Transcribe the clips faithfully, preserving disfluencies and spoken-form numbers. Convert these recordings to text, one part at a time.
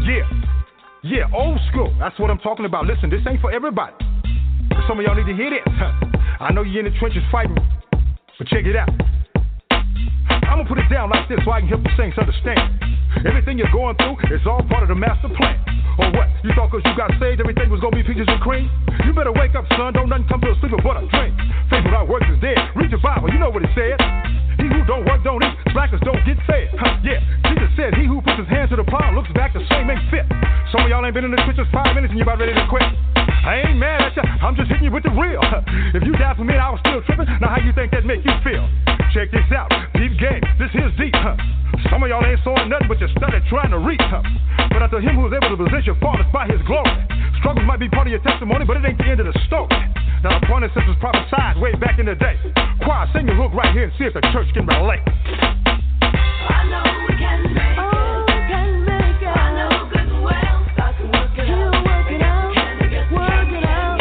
Yeah, yeah, old school. That's what I'm talking about. Listen, this ain't for everybody. Some of y'all need to hear this. I know you're in the trenches fighting, but check it out. I'm gonna put it down like this so I can help the saints understand. Everything you're going through is all part of the master plan. Or what? You thought cause you got saved everything was gonna be peaches and cream? You better wake up, son. Don't nothing come to a sleeper but a dream. Faith without works is dead. Read your Bible, you know what it said. He who don't work don't eat. Slackers don't get fed. Huh, yeah, Jesus said he who puts his hand to the plow looks back the same ain't fit. Some of y'all ain't been in the trenches five minutes and you about ready to quit. I ain't mad at ya, I'm just hitting you with the real. If you died for me and I was still tripping, now how you think that make you feel? Check this out, deep game, this here's deep, huh? Some of y'all ain't sawing nothing but you studied trying to reach, huh? But unto him who is able to position faultless by his glory. Struggles might be part of your testimony, but it ain't the end of the story. Now the point is this was prophesied way back in the day. Choir, sing your hook right here and see if the church can relate. I know we can make it. Oh, we can make it. I know good and well. God can work it out. He'll work it out. Work it out.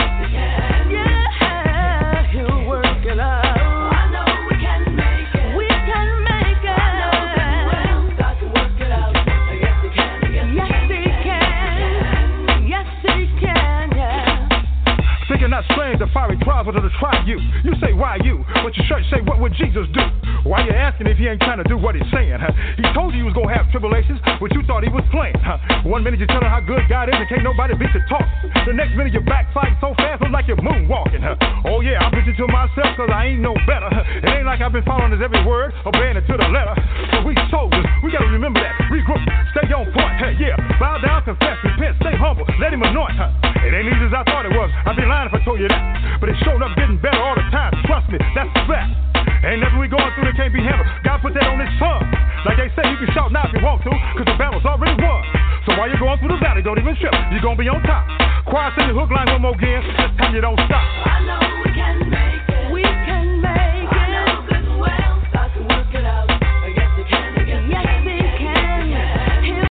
Yeah, he'll work it out. I know we can make it. We can make it. I know good and well. God can work it out. Yes, he can. Yes, he can. Yes, he can. Yeah. Thinking not strange, the fiery trials are to try you. You say, why you? But your church say, what would Jesus do? Why you asking if he ain't trying to do what he's saying? Huh? He told you he was going to have tribulations, but you thought he was playing. Huh? One minute you're telling how good God is and can't nobody beat your talk. The next minute you're backsliding so fast, it's like you're moonwalking. Huh? Oh yeah, I'm preaching to myself because I ain't no better. Huh? It ain't like I've been following his every word, obeying it to the letter. So we soldiers, we got to remember that. Regroup, stay on point. Huh? Yeah, bow down, confess, repent, stay humble, let him anoint. Huh? It ain't easy as I thought it was. I'd be lying if I told you that. But it showed up getting better all the time. Trust me, that's a fact. Ain't nothing we going through that can't be handled. God put that on his son. Like they say, you can shout now if you want to, cause the battle's already won. So while you're going through the valley, don't even trip. You're gonna be on top. Choir, sing the hook line one more again. This time you don't stop. I know we can make it. We can make it. I know good and well. God can work it out. Yes, he can. Yes, he can.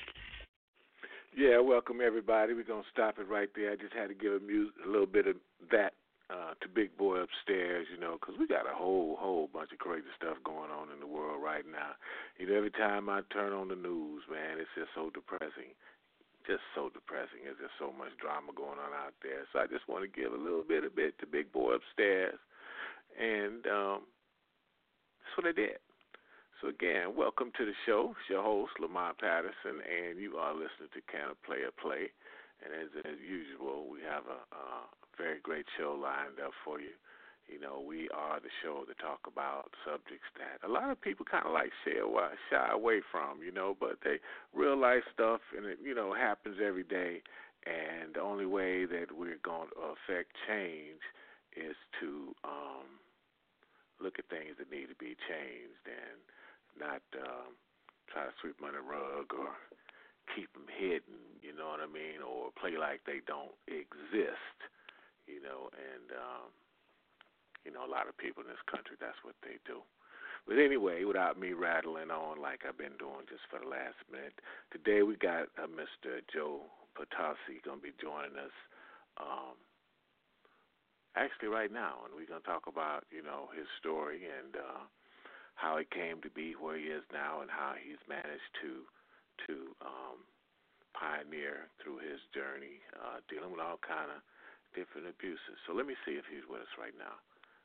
Yeah, welcome everybody. We're gonna stop it right there. I just had to give a, music, a little bit of that. Uh, to Big Boy Upstairs, you know, because we got a whole, whole bunch of crazy stuff going on in the world right now. You know, every time I turn on the news, man, it's just so depressing. Just so depressing. There's just so much drama going on out there. So I just want to give a little bit of bit to Big Boy Upstairs. And um, that's what I did. So, again, welcome to the show. It's your host, Lamont Patterson, and you are listening to Can a Player Play? And as, as usual, we have a... Uh, very great show lined up for you. You know, we are the show to talk about subjects that a lot of people kind of like shy away, shy away from, you know, but they real life stuff, and it, you know, happens every day. And the only way that we're going to affect change is to um, look at things that need to be changed and not um, try to sweep them under the rug or keep them hidden, you know what I mean, or play like they don't exist. You know, and, um, you know, a lot of people in this country, that's what they do. But anyway, without me rattling on like I've been doing just for the last minute, today we got uh, Mister Joe Potassi going to be joining us um, actually right now. And we're going to talk about, you know, his story and uh, how he came to be where he is now and how he's managed to, to um, pioneer through his journey, uh, dealing with all kind of different abuses. So let me see if he's with us right now.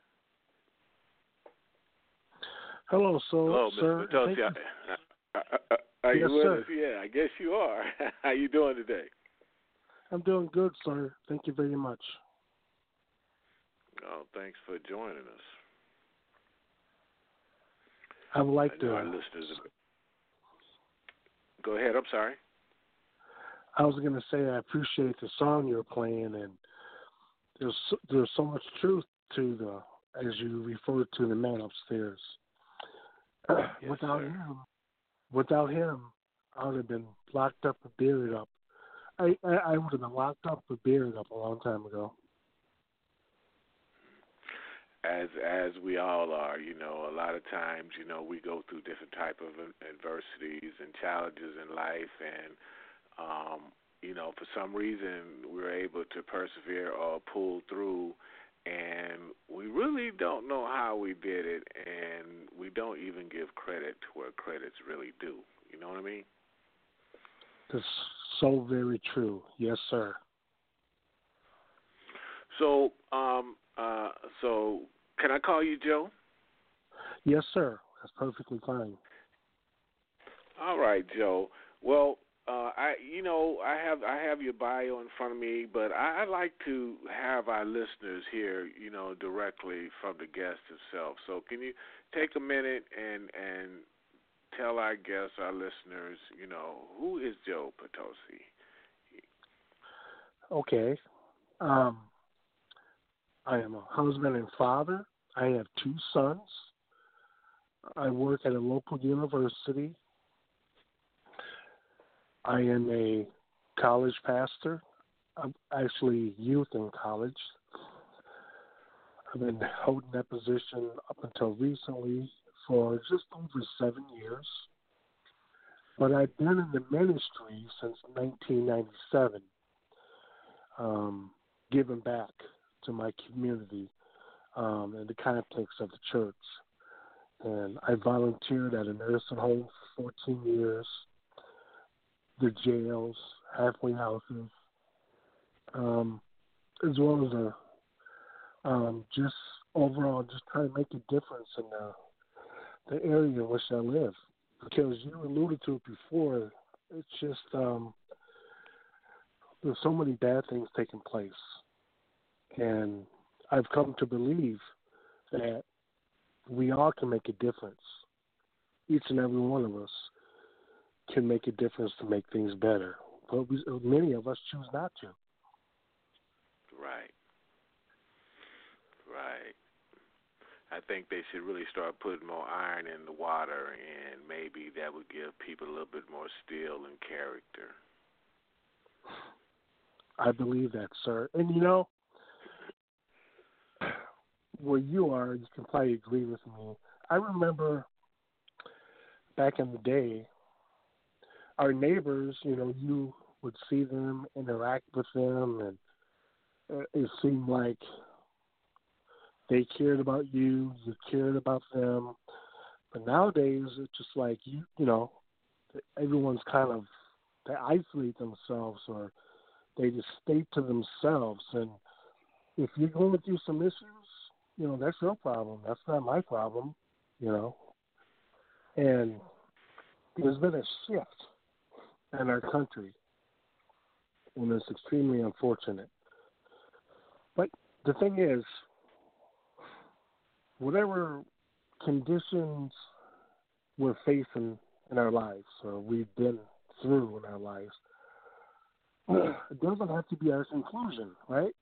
Hello, so, Hello, sir. Mister Potassi. Are you yes, with sir. us? Yeah, I guess you are. How you doing today? I'm doing good, sir. Thank you very much. Oh, thanks for joining us. I would like I know to. our listeners. Go ahead. I'm sorry. I was going to say I appreciate the song you're playing, and there's there's so much truth to the, as you referred to, the man upstairs. Yes, without sir. him, without him, I would have been locked up and buried up. I, I, I would have been locked up and buried up a long time ago. As as we all are, you know, a lot of times, you know, we go through different type of adversities and challenges in life, and um, you know, for some reason, we're able to persevere or pull through, and we really don't know how we did it, and we don't even give credit where credit's really due. You know what I mean? There's So very true. Yes, sir. So, um, uh, so can I call you Joe? Yes, sir. That's perfectly fine. All right, Joe. Well, uh, I, you know, I have I have your bio in front of me, but I, I'd like to have our listeners hear, you know, directly from the guest himself. So, can you take a minute and and tell our guests, our listeners, you know, who is Joe Potosi? Okay. Um, I am a husband and father. I have two sons. I work at a local university. I am a college pastor. I'm actually youth in college. I've been holding that position up until recently for just over seven years. But I've been in the ministry since nineteen ninety-seven, um, giving back to my community um, in the context of the church. And I volunteered at a nursing home for fourteen years, the jails, halfway houses, um, as well as a um, just overall just trying to make a difference in the, the area in which I live. Because you alluded to it before, it's just um, there's so many bad things taking place. And I've come to believe that we all can make a difference. Each and every one of us can make a difference to make things better. But we, many of us choose not to. Right. Right. I think they should really start putting more iron in the water, and maybe that would give people a little bit more steel and character. I believe that, sir. And you know, where you are, you can probably agree with me. I remember back in the day, our neighbors, you know, you would see them, interact with them, and uh, it seemed like they cared about you, you cared about them. But nowadays, it's just like, you you know, everyone's kind of, they isolate themselves or they just stay to themselves. And if you're going through some issues, you know, that's your problem. That's not my problem, you know. And there's been a shift in our country, and it's extremely unfortunate. But the thing is, whatever conditions we're facing in our lives or we've been through in our lives, it doesn't have to be our conclusion, right?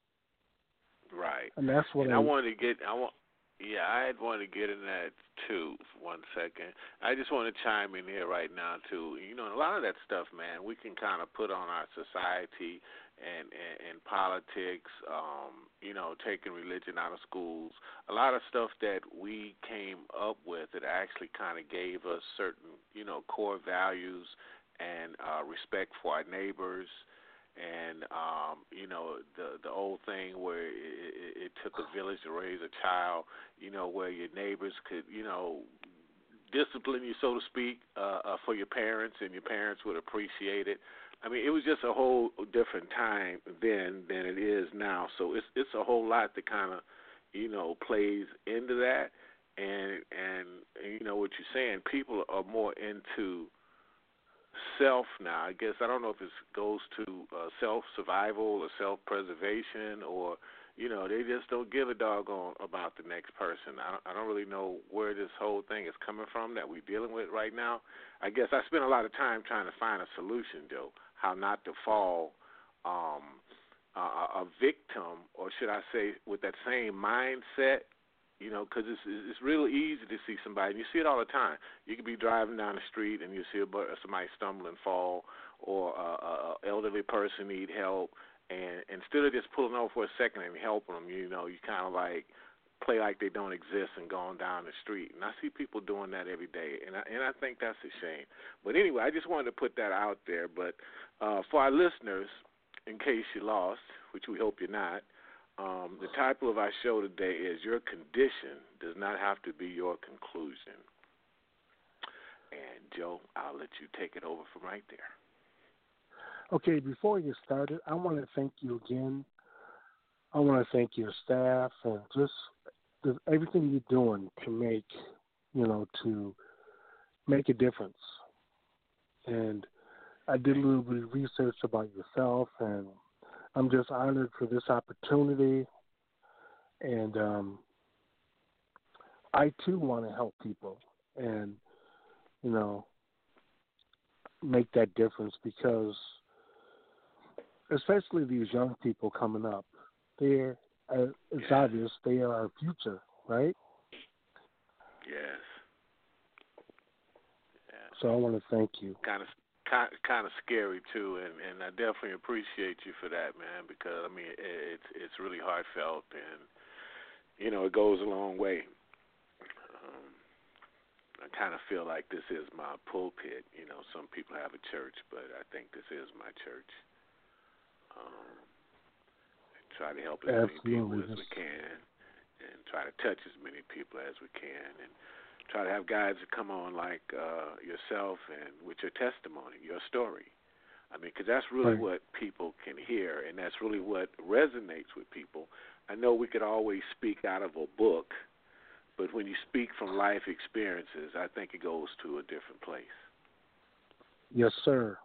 Right. And that's what and I, I wanted to get, I want, yeah, I had wanted to get in that too for one second. I just want to chime in here right now too. You know, a lot of that stuff, man, we can kind of put on our society and, and, and politics, um, you know, taking religion out of schools. A lot of stuff that we came up with that actually kind of gave us certain, you know, core values and uh, respect for our neighbors. And, um, you know, the the old thing where it, it, it took a village to raise a child, you know, where your neighbors could, you know, discipline you, so to speak, uh, uh, for your parents, and your parents would appreciate it. I mean, it was just a whole different time then than it is now. So it's it's a whole lot that kind of, you know, plays into that. And, and, and, you know, what you're saying, people are more into self now. I guess I don't know if it goes to uh, self-survival or self-preservation, or, you know, they just don't give a doggone about the next person. I don't, I don't really know where this whole thing is coming from that we're dealing with right now. I guess I spent a lot of time trying to find a solution, Joe, how not to fall um, a, a victim, or should I say with that same mindset. You know, because it's it's real easy to see somebody, and you see it all the time. You could be driving down the street and you see a, somebody stumble and fall, or a, a elderly person need help, and instead of just pulling over for a second and helping them, you know, you kind of like play like they don't exist and going down the street. And I see people doing that every day, and I, and I think that's a shame. But anyway, I just wanted to put that out there. But uh, for our listeners, in case you're lost, which we hope you're not, Um, the title of our show today is Your Condition Does Not Have to Be Your Conclusion. And, Joe, I'll let you take it over from right there. Okay, before we get started, I want to thank you again. I want to thank your staff and just the, everything you're doing to make, you know, to make a difference. And I did a little bit of research about yourself, and I'm just honored for this opportunity. And um, I too want to help people, and you know, make that difference because, especially these young people coming up, they're uh, it's Yeah. obvious they are our future, right? Yes. Yeah. So I want to thank you. Kind of, kind, kind of scary too, and and I definitely appreciate you for that, man. Because I mean, it, it's it's really heartfelt, and you know, it goes a long way. Um, I kind of feel like this is my pulpit. You know, some people have a church, but I think this is my church. Um, try to help as many people Absolutely. as we can, and try to touch as many people as we can, and try to have guys that come on like uh, yourself and with your testimony, your story. I mean, because that's really Right. what people can hear, and that's really what resonates with people. I know we could always speak out of a book, but when you speak from life experiences, I think it goes to a different place. Yes, sir.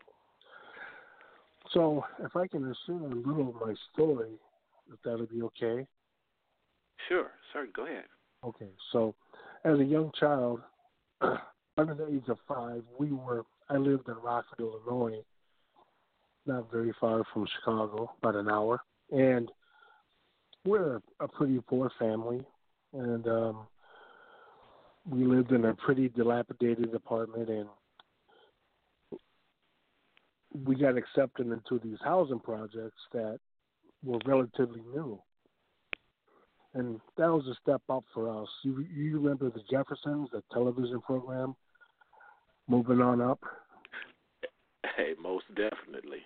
So if I can share a little of my story, if that'll be okay. Sure, sir, go ahead. Okay. So as a young child, under the age of five, we were. I lived in Rockford, Illinois, not very far from Chicago, about an hour, and we're a pretty poor family, and um, we lived in a pretty dilapidated apartment, and we got accepted into these housing projects that were relatively new. And that was a step up for us. You, you remember the Jeffersons, the television program, Moving On Up? Hey, most definitely.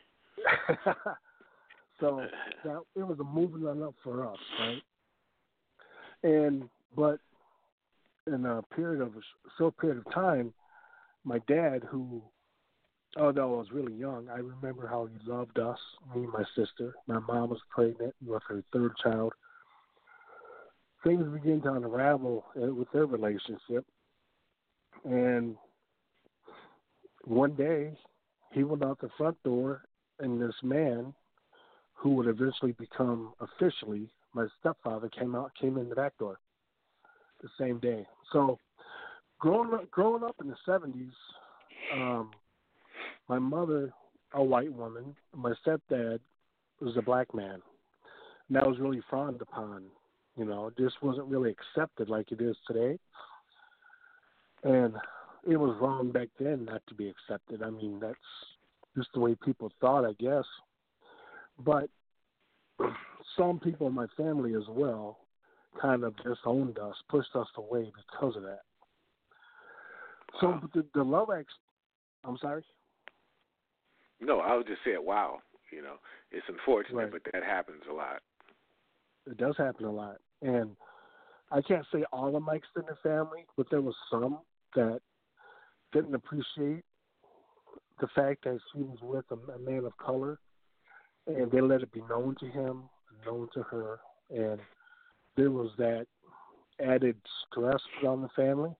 So that, it was a moving on up for us, right? And but in a period of a short period of time, my dad, who although I was really young, I remember how he loved us, me and my sister. My mom was pregnant with her third child. Things began to unravel uh, with their relationship, and one day he went out the front door, and this man, who would eventually become officially my stepfather, came out, came in the back door the same day. So, growing up, growing up in the seventies, um, my mother, a white woman, my stepdad was a black man, and that was really frowned upon. You know, this wasn't really accepted like it is today, and it was wrong back then not to be accepted. I mean, that's just the way people thought, I guess. But some people in my family as well kind of disowned us, pushed us away because of that. So Wow. the, the love ex, I'm sorry? No, I was just saying, wow. You know, it's unfortunate, Right. but that happens a lot. It does happen a lot. And I can't say all of my extended family, but there was some that didn't appreciate the fact that she was with a, a man of color, and they let it be known to him, known to her, and there was that added stress put on the family.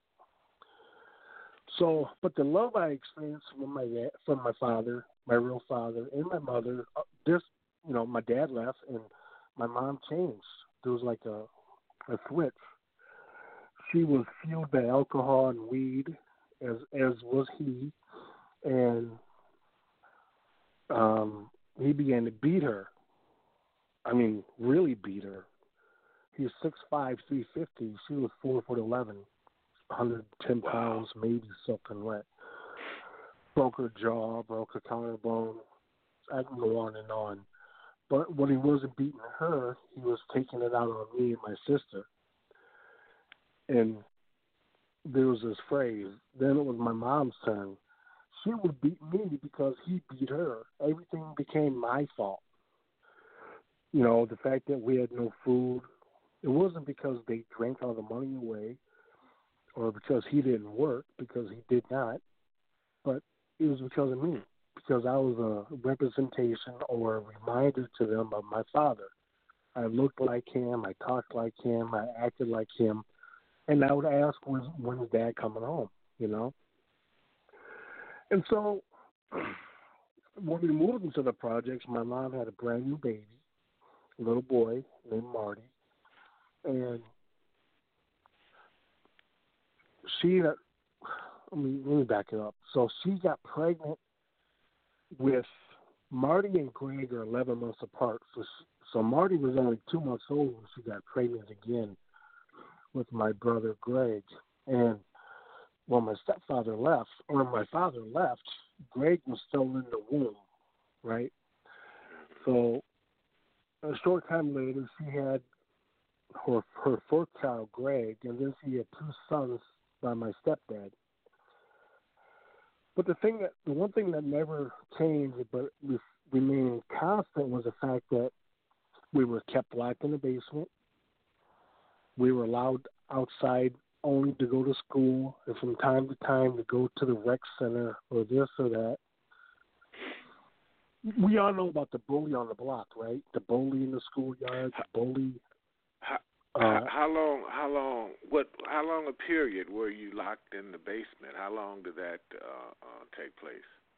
So, but the love I experienced from my dad, from my father, my real father, and my mother, uh, this, you know, my dad left, and my mom changed. There was like a, a switch. She was fueled by alcohol and weed, as as was he, and um, he began to beat her. I mean, really beat her. He was six five, three fifty. She was four foot eleven, one hundred ten Wow. pounds, maybe soaking wet. Broke her jaw, broke her collarbone. I can go on and on. But when he wasn't beating her, he was taking it out on me and my sister. And there was this phrase. Then it was my mom's turn. She would beat me because he beat her. Everything became my fault. You know, the fact that we had no food, it wasn't because they drank all the money away or because he didn't work, because he did not, but it was because of me, because I was a representation or a reminder to them of my father. I looked like him, I talked like him, I acted like him, and I would ask, when, when is Dad coming home, you know? And so when we moved into the projects, my mom had a brand new baby, a little boy named Marty, and she, uh, let me, let me back it up. So she got pregnant with Marty and Greg are eleven months apart. So, so Marty was only two months old when she got pregnant again with my brother Greg. And when my stepfather left, or my father left, Greg was still in the womb, right? So a short time later, she had her, her fourth child, Greg, and then she had two sons by my stepdad. But the thing that, the one thing that never changed but remained constant was the fact that we were kept locked in the basement. We were allowed outside only to go to school, and from time to time to go to the rec center or this or that. We all know about the bully on the block, right? The bully in the schoolyard, the bully. How, uh, how long? How long? What? How long a period were you locked in the basement? How long did that uh, uh, take place?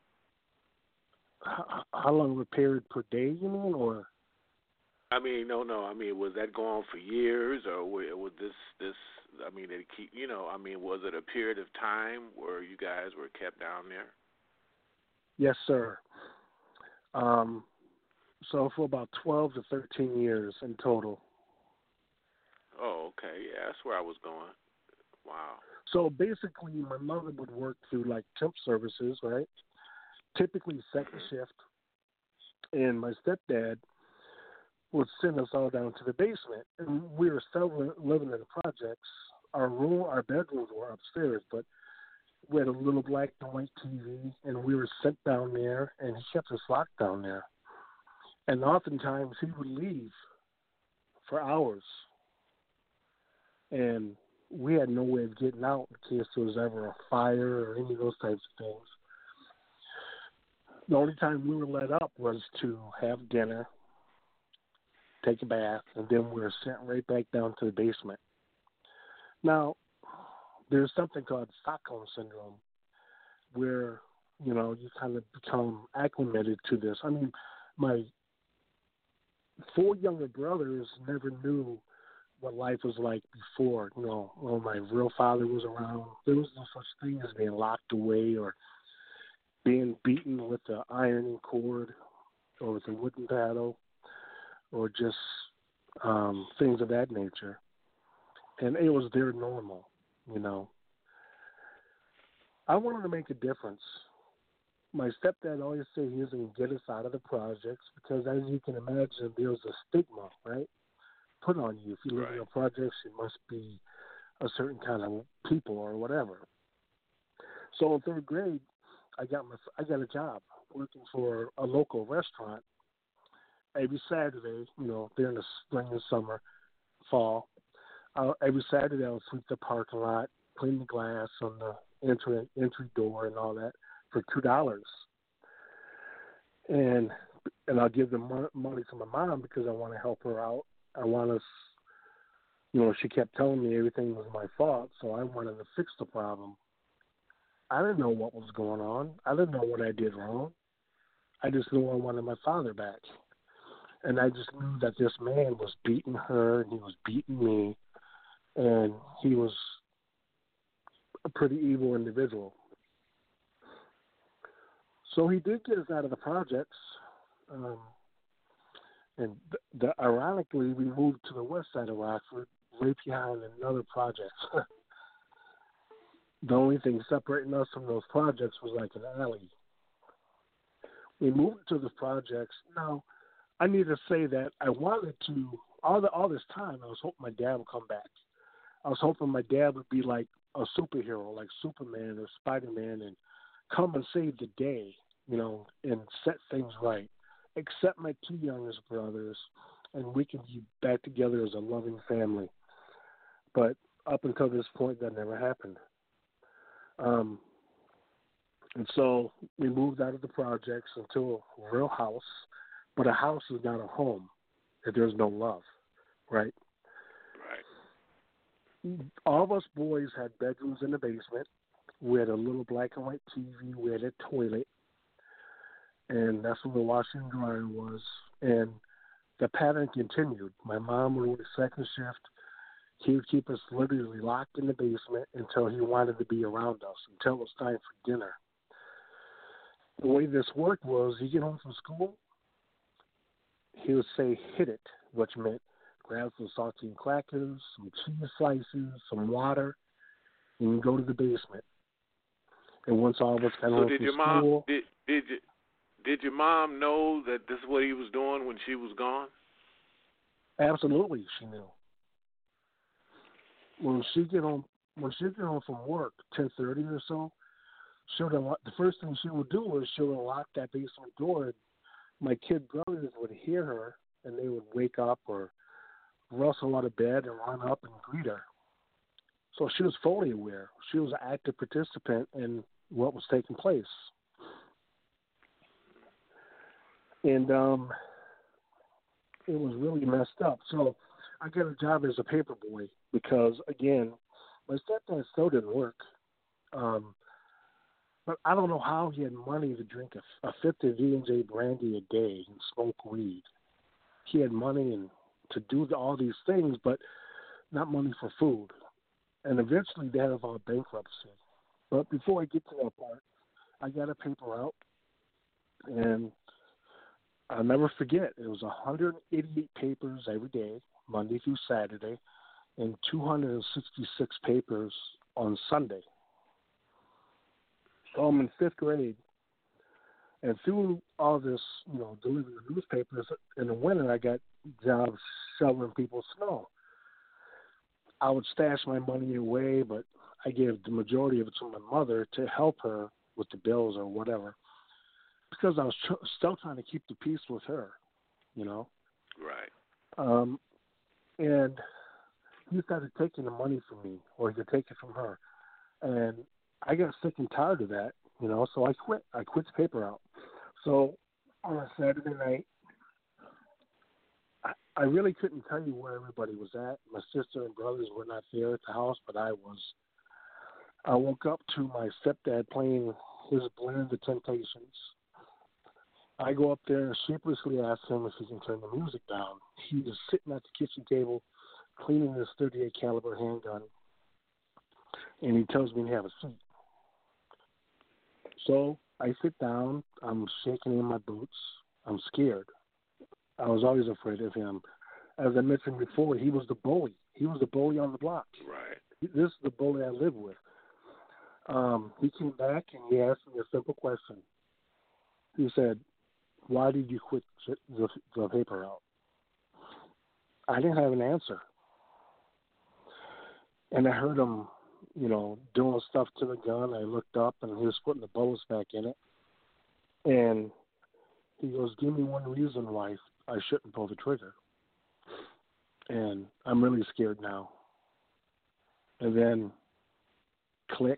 How, how long a period per day, you mean, or? I mean, no, no. I mean, was that going on for years, or was this this? I mean, did it keep? You know, I mean, was it a period of time where you guys were kept down there? Yes, sir. Um, so for about twelve to thirteen years in total. Oh, okay. Yeah, that's where I was going. Wow. So basically, my mother would work through like temp services, right? Typically second shift, and my stepdad would send us all down to the basement, and we were still living in the projects. Our room, our bedrooms were upstairs, but we had a little black and white T V, and we were sent down there, and he kept us locked down there. And oftentimes he would leave for hours, and we had no way of getting out in case there was ever a fire or any of those types of things. The only time we were let up was to have dinner, take a bath, and then we were sent right back down to the basement. Now, there's something called Stockholm Syndrome where, you know, you kind of become acclimated to this. I mean, my four younger brothers never knew what life was like before. You know, when my real father was around, there was no such thing as being locked away or being beaten with an ironing cord or with a wooden paddle or just um, things of that nature. And it was their normal, you know. I wanted to make a difference. My stepdad always said he was going to get us out of the projects because, as you can imagine, there's a stigma, right, put on you. If you live Right. in the projects, you must be a certain kind of people or whatever. So in third grade, I got my I got a job working for a local restaurant every Saturday. You know, during the spring and summer, fall. Uh, every Saturday, I would sweep the parking lot, clean the glass on the entry entry door, and all that for two dollars. And and I'll give the mo- money to my mom because I want to help her out. I want us, you know, she kept telling me everything was my fault, so I wanted to fix the problem. I didn't know what was going on. I didn't know what I did wrong. I just knew I wanted my father back. And I just knew that this man was beating her and he was beating me, and he was a pretty evil individual. So he did get us out of the projects. Um, and the, the, ironically, we moved to the west side of Rockford, right behind another project. The only thing separating us from those projects was like an alley. We moved to the projects. Now, I need to say that I wanted to, all the all this time, I was hoping my dad would come back. I was hoping my dad would be like a superhero, like Superman or Spider-Man, and come and save the day, you know, and set things right. Except my two youngest brothers, and we can be back together as a loving family. But up until this point, that never happened. Um, And so we moved out of the projects into a real house, but a house is not a home if there's no love, right? Right. All of us boys had bedrooms in the basement. We had a little black and white T V. We had a toilet, and that's where the washing and dryer was. And the pattern continued. My mom would work second shift. He would keep us literally locked in the basement until he wanted to be around us, until it was time for dinner. The way this worked was he'd get home from school, he would say, hit it, which meant grab some saltine crackers, some cheese slices, some water, and go to the basement. And once all of us got so home did from your school... Mom, did, did, you, did your mom know that this is what he was doing when she was gone? Absolutely, she knew. When she get home, when she get home from work, ten thirty or so, she would unlock, the first thing she would do was she would unlock that basement door. And my kid brothers would hear her, and they would wake up or rustle out of bed and run up and greet her. So she was fully aware. She was an active participant in what was taking place. And um, it was really messed up. So I got a job as a paper boy because, again, my stepdad still didn't work. Um, but I don't know how he had money to drink a, a fifth of V and J brandy a day and smoke weed. He had money and to do the, all these things, but not money for food. And eventually they had about bankruptcy. But before I get to that part, I got a paper out, and I'll never forget, it was one hundred eighty-eight papers every day, Monday through Saturday, and two hundred sixty-six papers on Sunday. So I'm in fifth grade, and through all this, you know, delivering newspapers, in the winter I got jobs shoveling people's snow. I would stash my money away, but I gave the majority of it to my mother to help her with the bills or whatever, because I was tr- still trying to keep the peace with her, you know. Right. Um, and he started taking the money from me, or he could take it from her. And I got sick and tired of that, you know, so I quit. I quit the paper out. So on a Saturday night, I, I really couldn't tell you where everybody was at. My sister and brothers were not there at the house, but I was. I woke up to my stepdad playing his Blend of the Temptations. I go up there and sheepishly ask him if he can turn the music down. He was sitting at the kitchen table cleaning his thirty-eight caliber handgun, and he tells me to have a seat. So I sit down. I'm shaking in my boots. I'm scared. I was always afraid of him. As I mentioned before, he was the bully. He was the bully on the block. Right. This is the bully I live with. Um, he came back and he asked me a simple question. He said, "Why did you quit the, the paper out?" I didn't have an answer. And I heard him, you know, doing stuff to the gun. I looked up and he was putting the bullets back in it. And he goes, "Give me one reason why I shouldn't pull the trigger." And I'm really scared now. And then, click.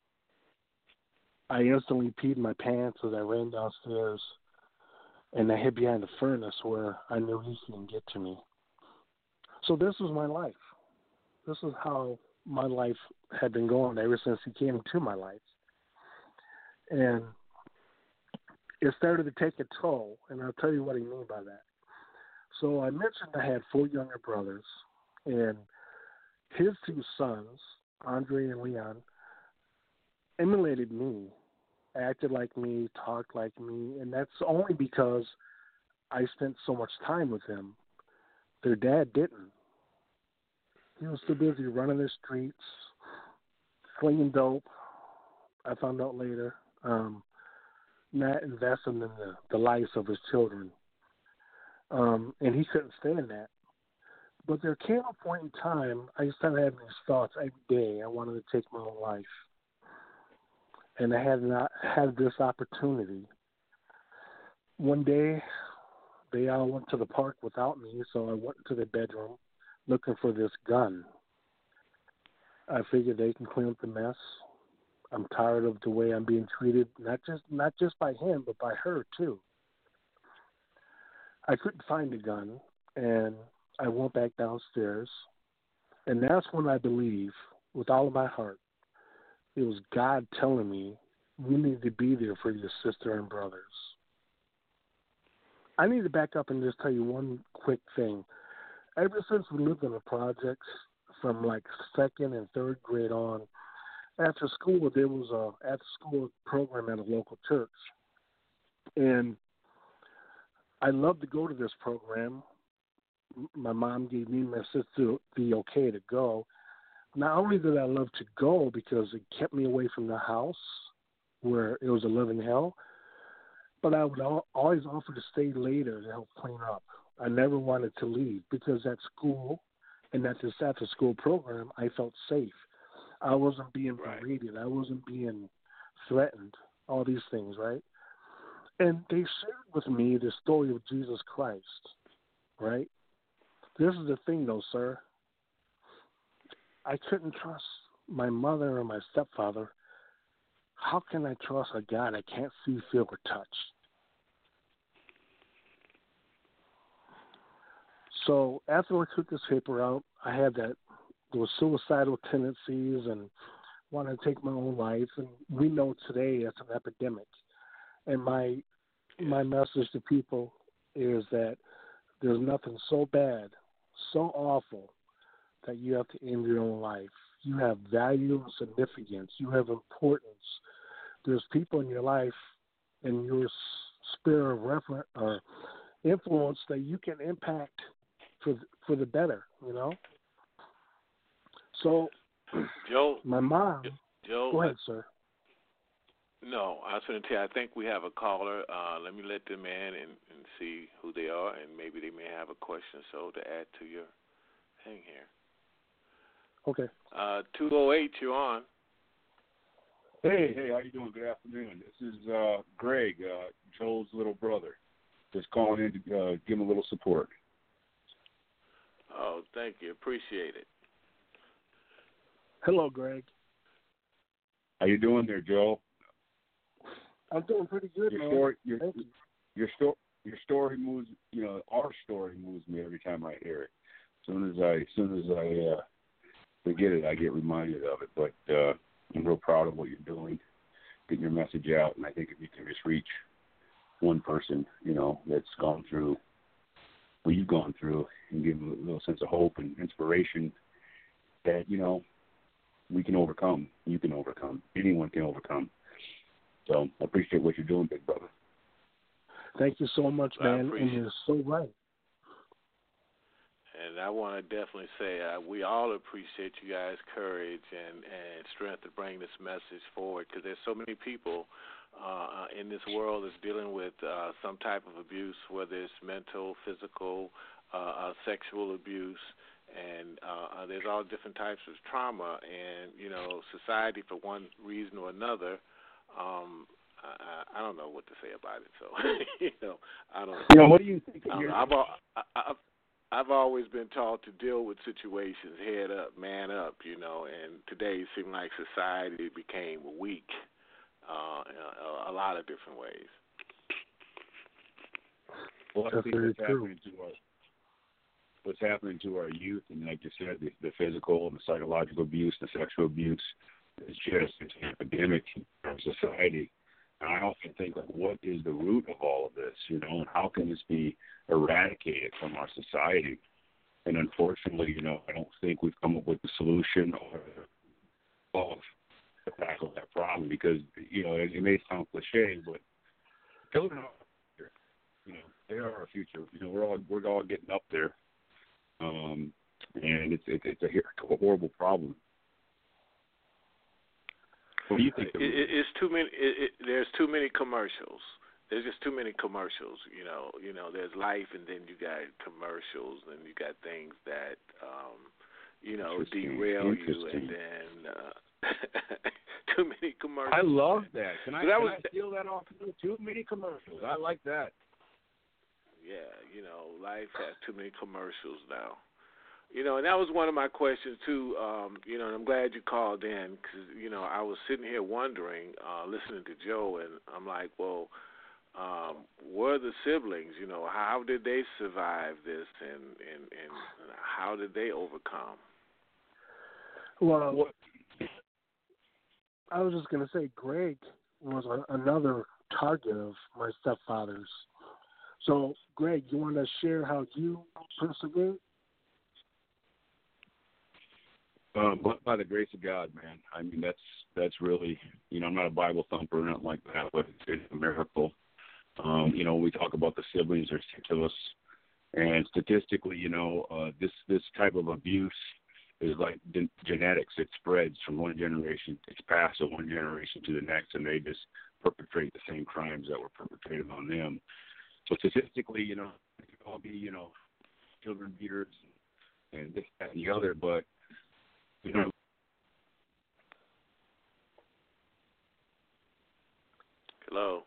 I instantly peed my pants as I ran downstairs, and I hid behind the furnace where I knew he couldn't get to me. So this was my life. This is how my life had been going ever since he came into my life. And it started to take a toll, and I'll tell you what I mean by that. So I mentioned I had four younger brothers, and his two sons, Andre and Leon, emulated me, acted like me, talked like me, and that's only because I spent so much time with them. Their dad didn't. He was too busy running the streets, slinging dope, I found out later, um, not investing in the, the lives of his children. Um, and he couldn't stand that. But there came a point in time I started having these thoughts every day. I wanted to take my own life. And I had not had this opportunity. One day, they all went to the park without me, so I went to the bedroom looking for this gun. I figured they can clean up the mess. I'm tired of the way I'm being treated, not just not just by him, but by her too. I couldn't find a gun, and I went back downstairs, and that's when I believe, with all of my heart, it was God telling me, you need to be there for your sister and brothers. I need to back up and just tell you one quick thing. Ever since we lived in the projects, from like second and third grade on, after school there was a after school program at a local church, and I loved to go to this program. My mom gave me and my sister the okay to go. Not only did I love to go because it kept me away from the house where it was a living hell, but I would al- always offer to stay later to help clean up. I never wanted to leave because at school and at this after-school program, I felt safe. I wasn't being berated. I wasn't being threatened, all these things, right? And they shared with me the story of Jesus Christ, right? This is the thing, though, sir. I couldn't trust my mother or my stepfather. How can I trust a God I can't see, feel, or touch? So after I took this paper out, I had that those suicidal tendencies and wanted to take my own life. And we know today it's an epidemic. And my my message to people is that there's nothing so bad, so awful, that you have to end your own life. You have value and significance. You have importance. There's people in your life and your sphere of reference or influence that you can impact for for the better, you know? So, Joe, my mom, Joe, go ahead, sir. No, I was going to tell you, I think we have a caller. Uh, let me let them in and, and see who they are, and maybe they may have a question so to add to your thing here. Okay. Uh, two oh eight, you're on. Hey, hey, how you doing? Good afternoon. This is uh, Greg, uh, Joel's little brother. Just calling in to uh, give him a little support. Oh, thank you. Appreciate it. Hello, Greg. How you doing there, Joel? I'm doing pretty good, your man. Story, your, Thank you. Your, sto- your story moves, you know, our story moves me every time I hear it. As soon as I, as soon as I uh, forget it, I get reminded of it. But uh, I'm real proud of what you're doing, getting your message out. And I think if you can just reach one person, you know, that's gone through what you've gone through and give them a little sense of hope and inspiration that, you know, we can overcome. You can overcome. Anyone can overcome. So I appreciate what you're doing, big brother. Thank you so much, man. And you're so right. And I want to definitely say uh, we all appreciate you guys' courage and, and strength to bring this message forward, because there's so many people uh, in this world that's dealing with uh, some type of abuse, whether it's mental, physical, uh, uh, sexual abuse, and uh, uh, there's all different types of trauma. And, you know, society, for one reason or another, um, I, I don't know what to say about it. So, you know, I don't know. You know, what do you think? I don't know. I've, I, I've, I've always been taught to deal with situations head up, man up, you know, and today it seems like society became weak uh, in a, a lot of different ways. Well, I think what's happening to our what's happening to our youth, and like you said, the, the physical and the psychological abuse, the sexual abuse, is just it's an epidemic in our society. And I often think, like, what is the root of all of this, you know, and how can this be eradicated from our society? And unfortunately, you know, I don't think we've come up with the solution or of to tackle that problem because, you know, it, it may sound cliche, but children are our future. You know, they are our future. You know, we're all we're all getting up there, um, and it's it's, it's a horrible problem. What do you think? It, it, it's too many. It, it, there's too many commercials. There's just too many commercials. You know. You know. There's life, and then you got commercials, and you got things that, um, you know, derail you, and then uh, too many commercials. I love that. Can I, so that can was, I steal that off of you? Too many commercials. I like that. Yeah. You know, life has too many commercials now. You know, and that was one of my questions too. Um, you know, and I'm glad you called in because you know I was sitting here wondering, uh, listening to Joe, and I'm like, well, um, were the siblings? You know, how did they survive this, and and, and how did they overcome? Well, I was just going to say, Greg was a, another target of my stepfather's. So, Greg, you want to share how you persevered? Um, but by the grace of God, man. I mean, that's that's really, you know, I'm not a Bible thumper or nothing like that, but it's, it's a miracle. Um, you know, when we talk about the siblings, there's six of us, and statistically, you know, uh, this this type of abuse is like gen- genetics. It spreads from one generation, it's passed from one generation to the next, and they just perpetrate the same crimes that were perpetrated on them. So statistically, you know, it could all be, you know, children beaters and this, that, and the other, but you know. Hello.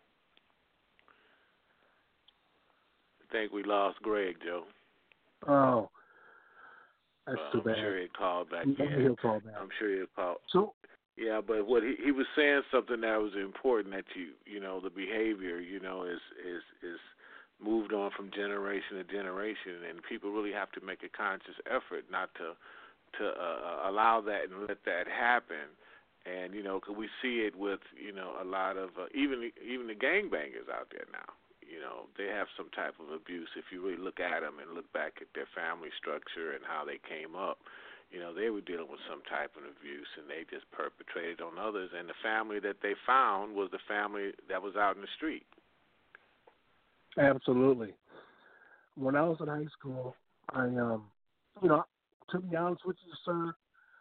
I think we lost Greg, Joe. Oh, that's well, too I'm bad. sure he'll call back Maybe in. he'll call back. I'm sure he'll call. So, yeah, but what he, he was saying something that was important that you you know the behavior you know is is is moved on from generation to generation, and people really have to make a conscious effort not to to uh, allow that and let that happen. And you know, 'cause we see it with you know a lot of uh, even even the gangbangers out there now. You know, they have some type of abuse. If you really look at them and look back at their family structure and how they came up, you know, they were dealing with some type of abuse, and they just perpetrated on others. And the family that they found was the family that was out in the street. absolutely. When I was in high school, I, um, you know, to be honest with you, sir,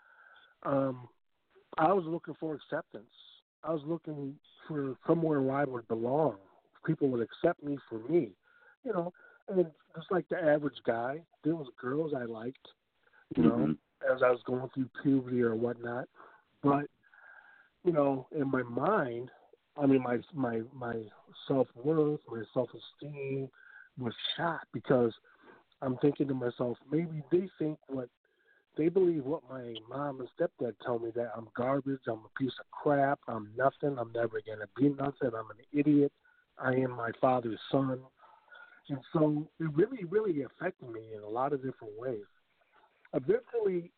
um, I was looking for acceptance. I was looking for somewhere where I would belong. People would accept me for me, you know. And just like the average guy, there was girls I liked, you know, Mm-hmm. as I was going through puberty or whatnot. But, you know, in my mind, I mean, my my my self-worth, my self-esteem was shot because I'm thinking to myself, maybe they think what they believe what my mom and stepdad tell me, that I'm garbage, I'm a piece of crap, I'm nothing, I'm never going to be nothing, I'm an idiot, I am my father's son. And so it really, really affected me in a lot of different ways. Eventually,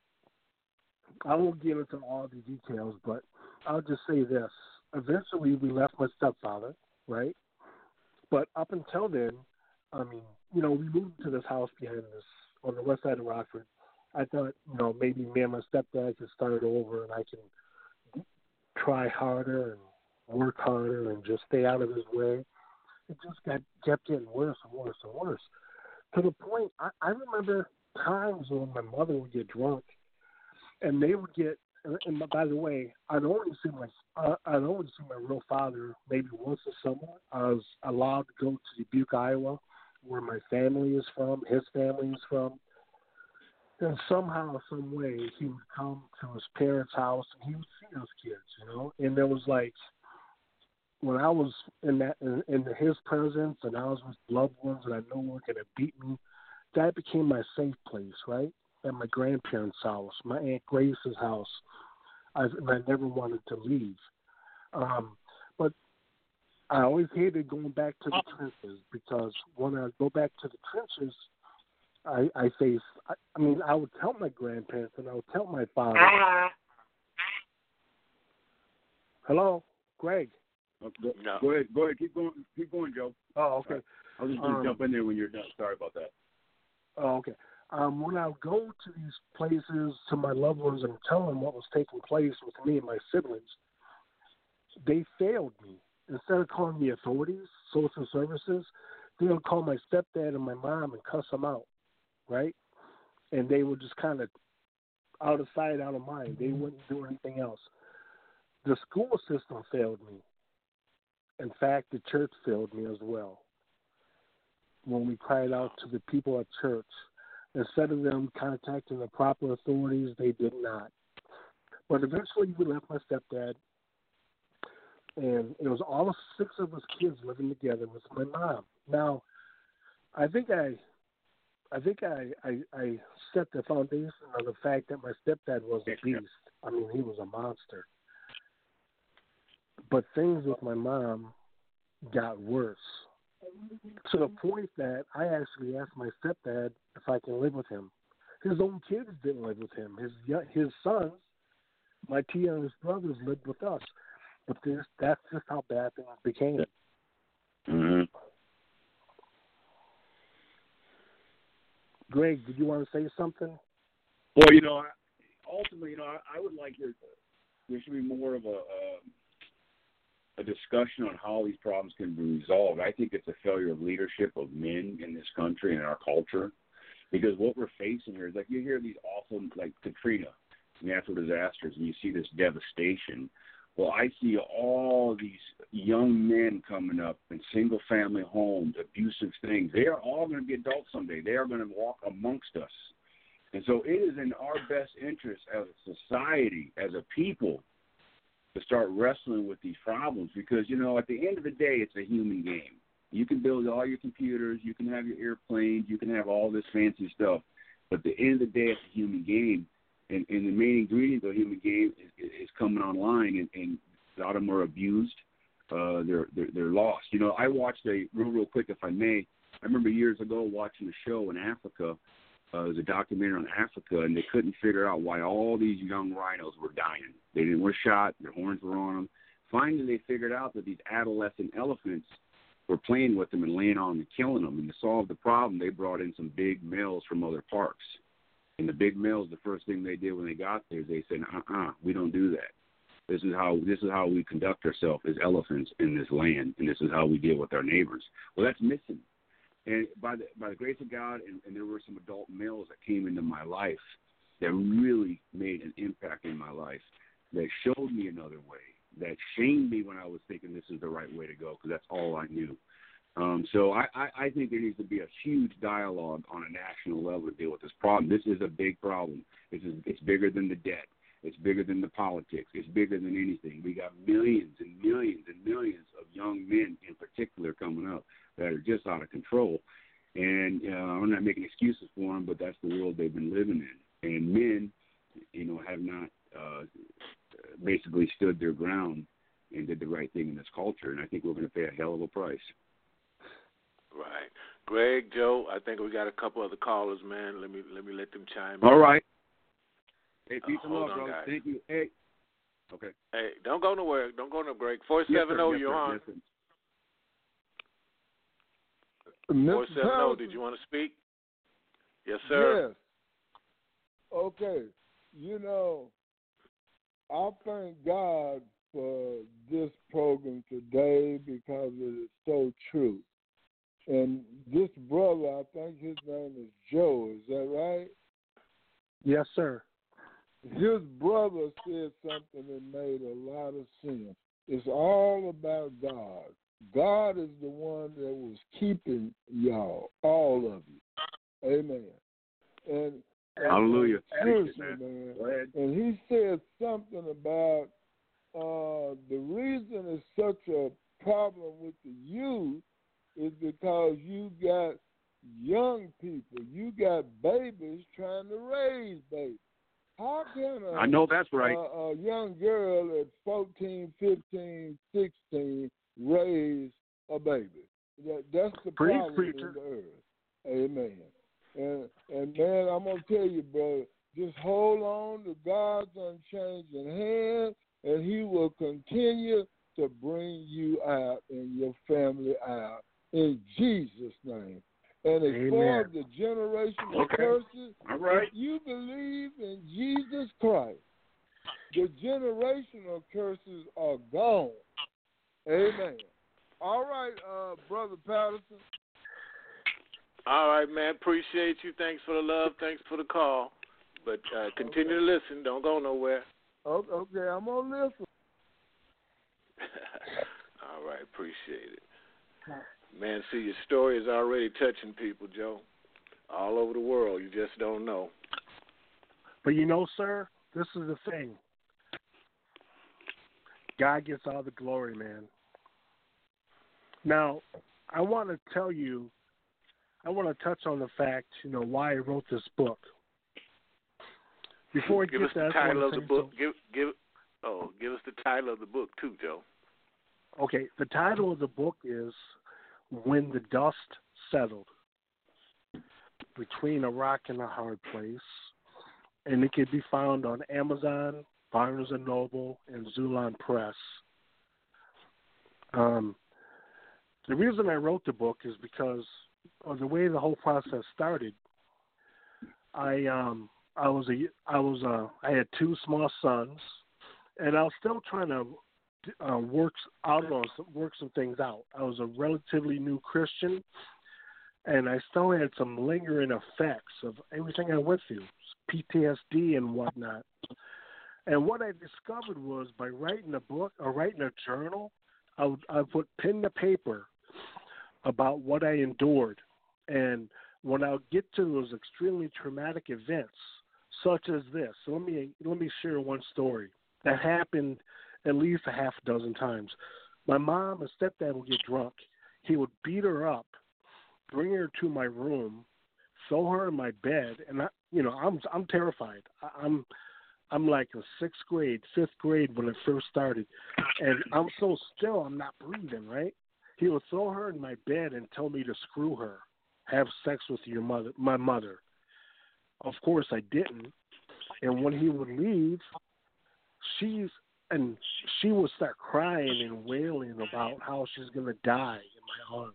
I won't get into all the details, but I'll just say this. Eventually, we left my stepfather, right? But up until then, I mean, you know, we moved to this house behind us on the west side of Rockford. I thought, you know, maybe me and my stepdad could start over and I can try harder and work harder and just stay out of his way. It just got kept getting worse and worse and worse. To the point, I, I remember times when my mother would get drunk and they would get, and, and by the way, I'd only see my, uh, I'd only see my real father maybe once a summer. I was allowed to go to Dubuque, Iowa, where my family is from, his family is from. And somehow, some way, he would come to his parents' house and he would see those kids, you know. And there was like, when I was in that in, in his presence and I was with loved ones that I know were going to beat me, that became my safe place, right? At my grandparents' house, my Aunt Grace's house. I, and I never wanted to leave. Um, but I always hated going back to the trenches because when I go back to the trenches, I, I face, I, I mean, I would tell my grandparents and I would tell my father. Hello, Greg. Okay, go, No. go ahead, go ahead, keep going, keep going, Joe. Oh, okay. I was just going to Um, jump in there when you're done. Sorry about that. Oh, okay. Um, when I would go to these places to my loved ones and tell them what was taking place with me and my siblings, they failed me. Instead of calling the authorities, social services, they would call my stepdad and my mom and cuss them out, right? And they were just kind of out of sight, out of mind. They wouldn't do anything else. The school system failed me. In fact, the church failed me as well. When we cried out to the people at church, instead of them contacting the proper authorities, they did not. But eventually we left my stepdad, and it was all six of us kids living together with my mom. Now, I think I I think I, I I set the foundation on the fact that my stepdad was a beast. I mean, he was a monster. But things with my mom got worse to the point that I actually asked my stepdad if I can live with him. His own kids didn't live with him. His his sons, my two youngest brothers, lived with us. But this, that's just how bad things became. Mm-hmm. Greg, did you want to say something? Well, you know, ultimately, you know, I, I would like there, there should be more of a, a a discussion on how these problems can be resolved. I think it's a failure of leadership of men in this country and in our culture, because what we're facing here is like you hear these awful, like Katrina, natural disasters, and you see this devastation. Well, I see all these young men coming up in single-family homes, abusive things. They are all going to be adults someday. They are going to walk amongst us. And so it is in our best interest as a society, as a people, to start wrestling with these problems because, you know, at the end of the day, it's a human game. You can build all your computers, you can have your airplanes, you can have all this fancy stuff, but at the end of the day, it's a human game. And, and the main ingredient of the human game is, is coming online, and, and a lot of them are abused. Uh, they're, they're they're lost. You know, I watched a real real quick, if I may. I remember years ago watching a show in Africa. Uh, it was a documentary on Africa, and they couldn't figure out why all these young rhinos were dying. They didn't were shot. Their horns were on them. Finally, they figured out that these adolescent elephants were playing with them and laying on them and killing them. And to solve the problem, they brought in some big males from other parks. And the big males, the first thing they did when they got there is they said, uh-uh, we don't do that. This is how this is how we conduct ourselves as elephants in this land, and this is how we deal with our neighbors. Well, that's missing. And by the by the grace of God, and, and there were some adult males that came into my life that really made an impact in my life, that showed me another way, that shamed me when I was thinking this is the right way to go, because that's all I knew. Um, so I, I, I think there needs to be a huge dialogue on a national level to deal with this problem. This is a big problem. This is it's bigger than the debt. It's bigger than the politics. It's bigger than anything. We got millions and millions and millions of young men in particular coming up that are just out of control. And uh, I'm not making excuses for them, but that's the world they've been living in. And men, you know, have not uh, basically stood their ground and did the right thing in this culture. And I think we're going to pay a hell of a price. Right. Greg, Joe, I think we got a couple other callers, man. Let me let me let them chime in. All right. Hey, peace uh, and love, on, bro. Guys. Thank you. Hey. Okay. Hey, don't go nowhere. Don't go nowhere, Greg. four seven zero, you're on. Yes, four seven zero, did you want to speak? Yes, sir. Yes. Okay. You know, I thank God for this program today because it is so true. And this brother, I think his name is Joe, is that right? Yes, sir. His brother said something that made a lot of sense. It's all about God. God is the one that was keeping y'all, all of you. Amen. And, and hallelujah. Seriously, man. man. And he said something about uh, the reason it's such a problem with the youth is because you got young people, you got babies trying to raise babies. How can a, I know that's right. a, a young girl at fourteen, fifteen, sixteen raise a baby? That, that's the Preach, problem preacher. in the earth. Amen. And, and man, I'm going to tell you, brother, just hold on to God's unchanging hand, and he will continue to bring you out and your family out in Jesus' name. And as Amen. far as the generational Okay. curses, All right. if you believe in Jesus Christ, the generational curses are gone. Amen. All right, uh, Brother Patterson. All right, man. Appreciate you. Thanks for the love. Thanks for the call. But uh, continue okay. to listen. Don't go nowhere. Okay, I'm going to listen. All right. Appreciate it. Man, see, your story is already touching people, Joe, all over the world. You just don't know. But you know, sir, this is the thing. God gets all the glory, man. Now, I want to tell you I want to touch on the fact, you know, why I wrote this book. Before I give get us the that, title of the book. So, give give oh, give us the title of the book too, Joe. Okay, the title of the book is "When the Dust Settled," Between a Rock and a Hard Place, and it can be found on Amazon, Barnes and Noble, and Zulon Press. Um, the reason I wrote the book is because of the way the whole process started. I um I was a I was a I had two small sons, and I was still trying to uh, work out on some, work some things out. I was a relatively new Christian, and I still had some lingering effects of everything I went through, P T S D and whatnot. And what I discovered was by writing a book or writing a journal, I would I would put pen to paper about what I endured. And when I would get to those extremely traumatic events, such as this, so let me let me share one story that happened at least a half a dozen times. My mom and stepdad would get drunk. He would beat her up, bring her to my room, throw her in my bed, and I, you know, I'm I'm terrified. I, I'm I'm like in sixth grade, fifth grade when it first started, and I'm so still, I'm not breathing, right? He would throw her in my bed and tell me to screw her, have sex with your mother, my mother. Of course, I didn't. And when he would leave, she's and she would start crying and wailing about how she's gonna die in my arms.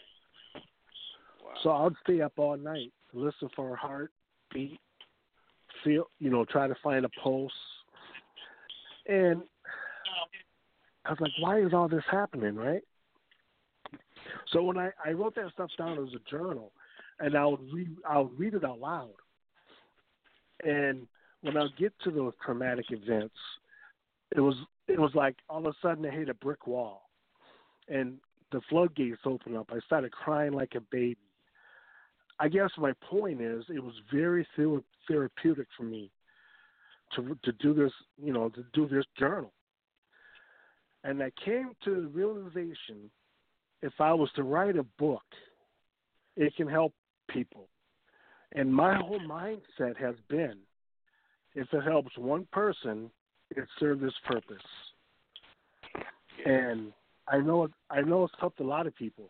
Wow. So I'd stay up all night, listen for her heart beat, feel, you know, try to find a pulse. And I was like, why is all this happening, right? So when I, I wrote that stuff down as a journal, and I would read I would read it out loud. And when I would get to those traumatic events, it was it was like all of a sudden I hit a brick wall, and the floodgates opened up. I started crying like a baby. I guess my point is it was very thera- therapeutic for me to to do this, you know, to do this journal. And I came to the realization, if I was to write a book, it can help people. And my whole mindset has been, if it helps one person, it serves its purpose. And I know I know it's helped a lot of people.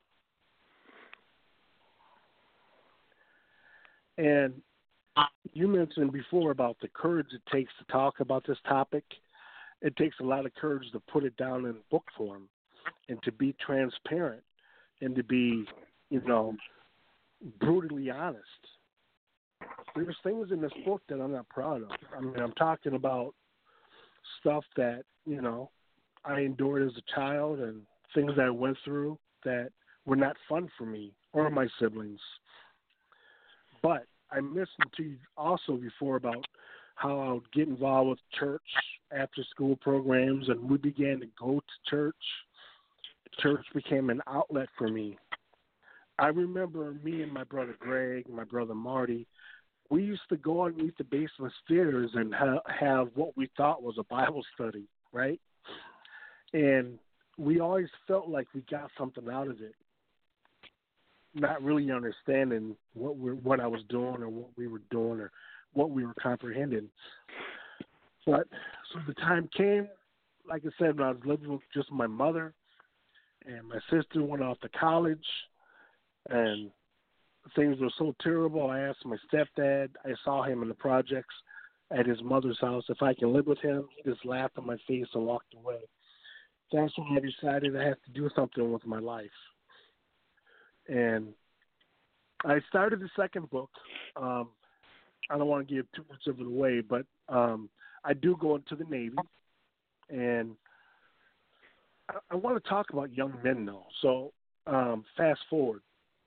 And you mentioned before about the courage it takes to talk about this topic. It takes a lot of courage to put it down in book form and to be transparent and to be, you know, brutally honest. There's things in this book that I'm not proud of. I mean, I'm talking about stuff that, you know, I endured as a child and things that I went through that were not fun for me or my siblings. But I mentioned to you also before about how I would get involved with church after school programs, and we began to go to church. Church became an outlet for me. I remember me and my brother Greg, my brother Marty, we used to go underneath the basement stairs and ha- have what we thought was a Bible study, right? And we always felt like we got something out of it, not really understanding what we what I was doing or what we were doing or what we were comprehending. But so the time came, like I said, when I was living with just my mother, and my sister went off to college, and things were so terrible. I asked my stepdad, I saw him in the projects at his mother's house, if I can live with him. He just laughed in my face and walked away. That's when I decided I have to do something with my life. And I started the second book. Um, I don't want to give too much of it away, but um, I do go into the Navy, and I, I want to talk about young men now. So um, fast forward.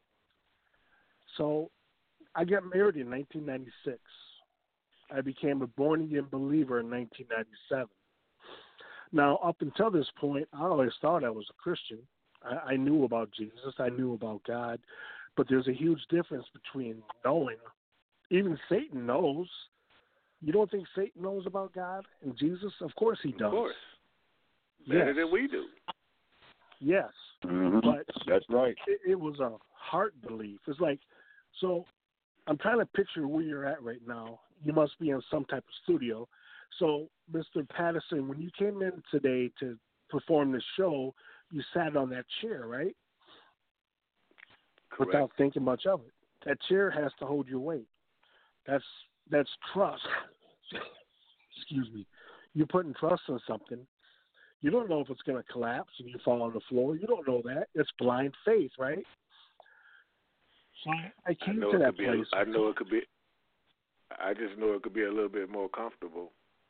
So I got married in nineteen ninety-six. I became a born-again believer in nineteen ninety-seven. Now, up until this point, I always thought I was a Christian. I, I knew about Jesus. I knew about God. But there's a huge difference between knowing. Even Satan knows. You don't think Satan knows about God and Jesus? Of course he does. Of course. Yes. Better than we do. Yes. Mm-hmm. But that's right. It, it was a heart belief. It's like, so I'm trying to picture where you're at right now. You must be in some type of studio. So, Mister Patterson, when you came in today to perform the show, you sat on that chair, right? Correct. Without thinking much of it. That chair has to hold your weight. That's that's trust. Excuse me. You're putting trust in something. You don't know if it's going to collapse and you fall on the floor. You don't know that. It's blind faith, right? So I came I to that be place. A, I know it could be. I just know it could be a little bit more comfortable.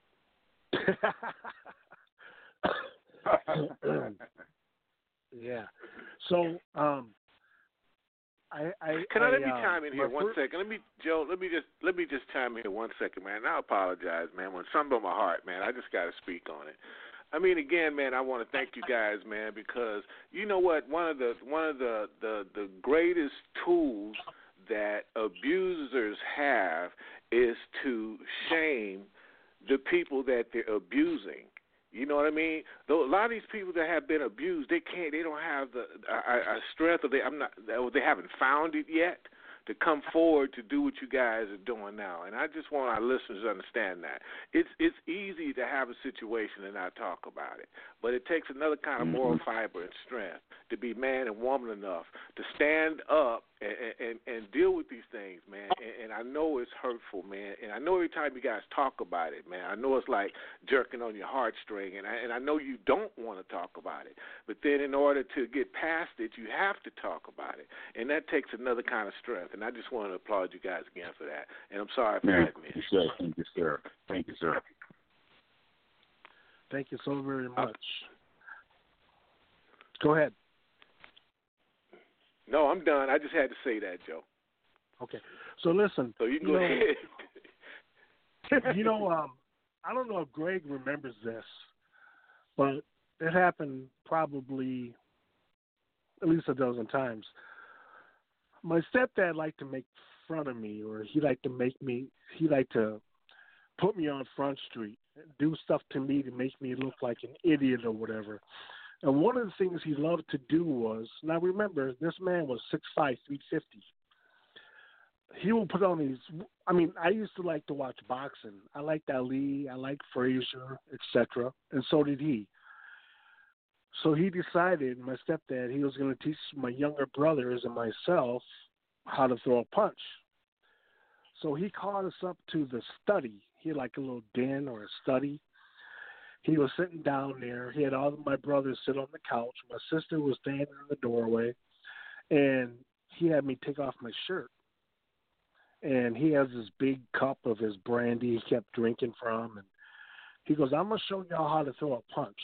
Yeah. So, um, I, I can I, I let me um, chime in here one first... second? Let me, Joe. Let me just let me just chime in here one second, man. I apologize, man. When something on my heart, man, I just got to speak on it. I mean, again, man, I want to thank you guys, man, because you know what? One of the one of the, the, the greatest tools that abusers have is to shame the people that they're abusing. You know what I mean? Though a lot of these people that have been abused, they can't. They don't have the uh, strength, or they I'm not. They haven't found it yet to come forward to do what you guys are doing now. And I just want our listeners to understand that it's it's easy to have a situation and not talk about it, but it takes another kind of moral fiber and strength to be man and woman enough to stand up and and, and deal with these things, man. And, and I know it's hurtful, man. And I know every time you guys talk about it, man, I know it's like jerking on your heartstring. And I, and I know you don't want to talk about it, but then in order to get past it, you have to talk about it, and that takes another kind of strength. And I just want to applaud you guys again for that. And I'm sorry for yeah, that, man. Thank you, sir. Thank you, sir. Thank you, sir. Thank you so very much. Go ahead. No, I'm done. I just had to say that, Joe. Okay. So listen. So you can you go know, ahead. you know, um, I don't know if Greg remembers this, but it happened probably at least a dozen times. My stepdad liked to make fun of me, or he liked to make me, he liked to put me on Front Street, do stuff to me to make me look like an idiot or whatever. And one of the things he loved to do was, now remember, this man was six five, three fifty. He would put on these, I mean, I used to like to watch boxing. I liked Ali, I liked Frazier, et cetera, and so did he. So he decided, my stepdad, he was going to teach my younger brothers and myself how to throw a punch. So he called us up to the study. He had like a little den or a study. He was sitting down there. He had all of my brothers sit on the couch. My sister was standing in the doorway. And he had me take off my shirt. And he has this big cup of his brandy he kept drinking from. And he goes, I'm going to show y'all how to throw a punch.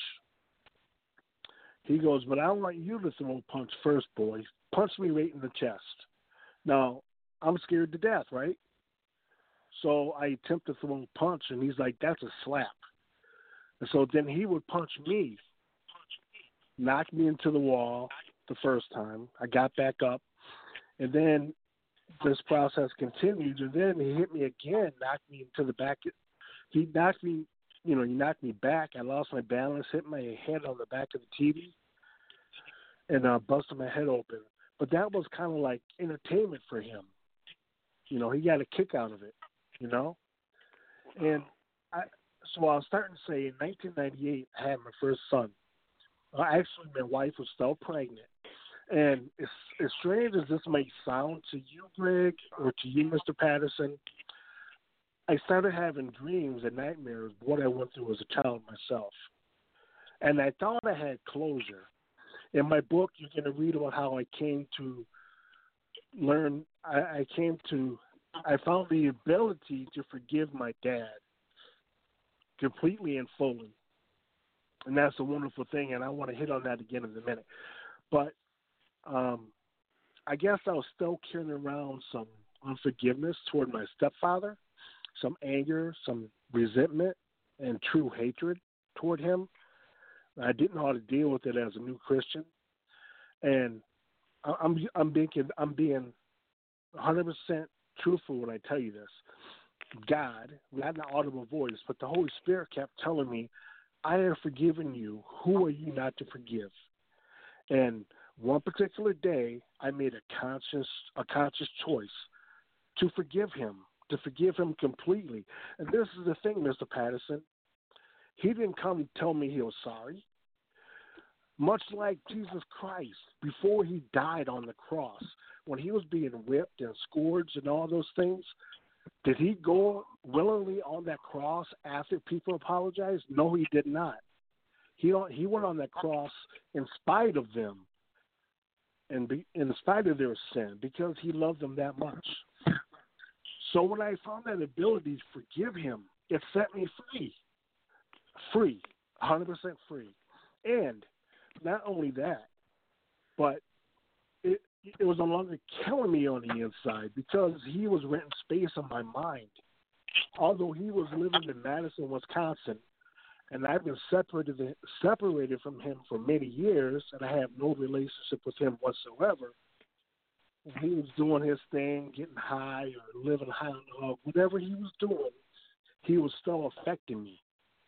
He goes, but I want you to throw a punch first, boy. Punch me right in the chest. Now, I'm scared to death, right? So I attempt to throw a punch, and he's like, that's a slap. And so then he would punch me, knock me into the wall the first time. I got back up, and then this process continued, and then he hit me again, knocked me into the back. He knocked me, you know, he knocked me back. I lost my balance, hit my head on the back of the T V, and uh, busted my head open. But that was kind of like entertainment for him. You know, he got a kick out of it, you know? And I, so I was starting to say in nineteen ninety-eight, I had my first son. Uh, actually, my wife was still pregnant. And as, as strange as this may sound to you, Greg, or to you, Mister Patterson, I started having dreams and nightmares of what I went through as a child myself. And I thought I had closure. In my book, you're going to read about how I came to learn, I, I came to, I found the ability to forgive my dad completely and fully. And that's a wonderful thing, and I want to hit on that again in a minute. But um, I guess I was still carrying around some unforgiveness toward my stepfather, some anger, some resentment, and true hatred toward him. I didn't know how to deal with it as a new Christian, and I'm I'm being I'm being one hundred percent truthful when I tell you this. God, not an audible voice, but the Holy Spirit kept telling me, "I have forgiven you. Who are you not to forgive?" And one particular day, I made a conscious a conscious choice to forgive him, to forgive him completely. And this is the thing, Mister Patterson. He didn't come to tell me he was sorry. Much like Jesus Christ, before he died on the cross, when he was being whipped and scourged and all those things, did he go willingly on that cross after people apologized? No, he did not. He he went on that cross in spite of them, and be, in spite of their sin, because he loved them that much. So when I found that ability to forgive him, it set me free, free, one hundred percent free. And not only that, but it it was no longer killing me on the inside because he was renting space in my mind. Although he was living in Madison, Wisconsin, and I've been separated separated from him for many years, and I have no relationship with him whatsoever. And he was doing his thing, getting high or living high on the hog, whatever he was doing, he was still affecting me.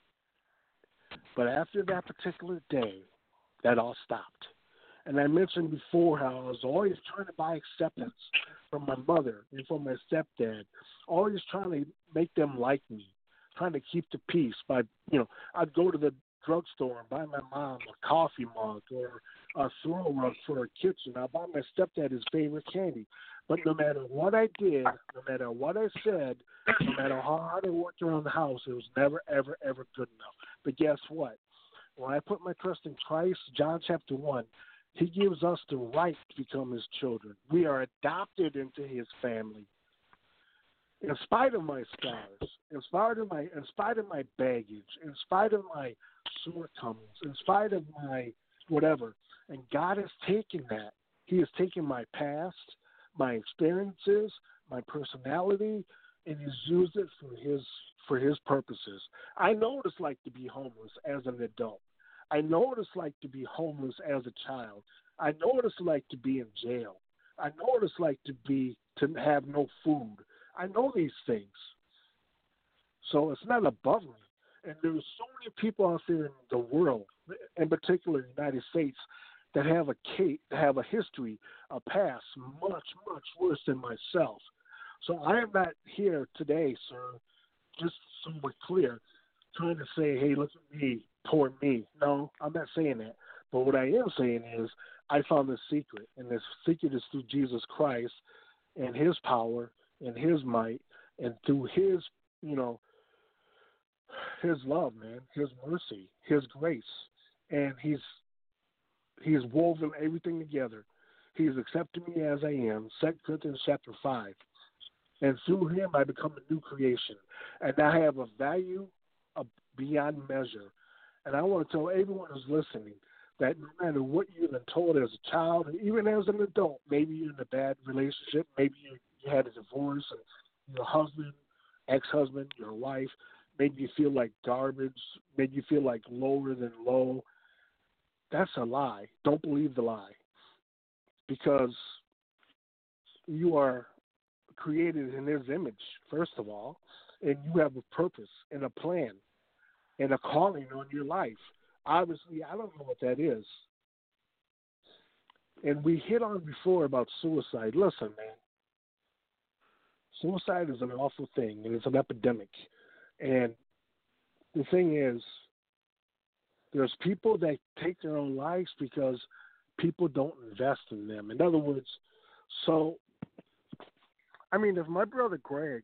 But after that particular day, that all stopped. And I mentioned before how I was always trying to buy acceptance from my mother and from my stepdad, always trying to make them like me, trying to keep the peace by, you know, I'd go to the drugstore and buy my mom a coffee mug or a throw rug for her kitchen. I'd buy my stepdad his favorite candy. But no matter what I did, no matter what I said, no matter how hard I worked around the house, it was never, ever, ever good enough. But guess what? When I put my trust in Christ, John chapter one, he gives us the right to become his children. We are adopted into his family. In spite of my scars, in spite of my, in spite of my baggage, in spite of my shortcomings, in spite of my whatever, and God has taken that. He has taken my past, my experiences, my personality, and he's used it for his for his purposes. I know what it's like to be homeless as an adult. I know what it's like to be homeless as a child. I know what it's like to be in jail. I know what it's like to be to have no food. I know these things. So it's not above me. And there's so many people out there in the world, in particular the United States, that have a case, have a history, a past much, much worse than myself. So I am not here today, sir, just so we're clear, trying to say, hey, look at me, poor me. No, I'm not saying that. But what I am saying is I found this secret, and this secret is through Jesus Christ and his power and his might and through his, you know, his love, man, his mercy, his grace. And he's he's woven everything together. He's accepted me as I am, Second Corinthians chapter five. And through him I become a new creation. And I have a value of beyond measure. And I want to tell everyone who's listening that no matter what you've been told as a child, and even as an adult, maybe you're in a bad relationship, maybe you, you had a divorce, and your husband, ex-husband, your wife, made you feel like garbage, made you feel like lower than low. That's a lie. Don't believe the lie. Because you are created in his image, first of all, and you have a purpose and a plan and a calling on your life. Obviously, I don't know what that is. And we hit on before about suicide. Listen, man, suicide is an awful thing, and it's an epidemic. And the thing is, there's people that take their own lives because people don't invest in them. In other words, so, I mean, if my brother Greg,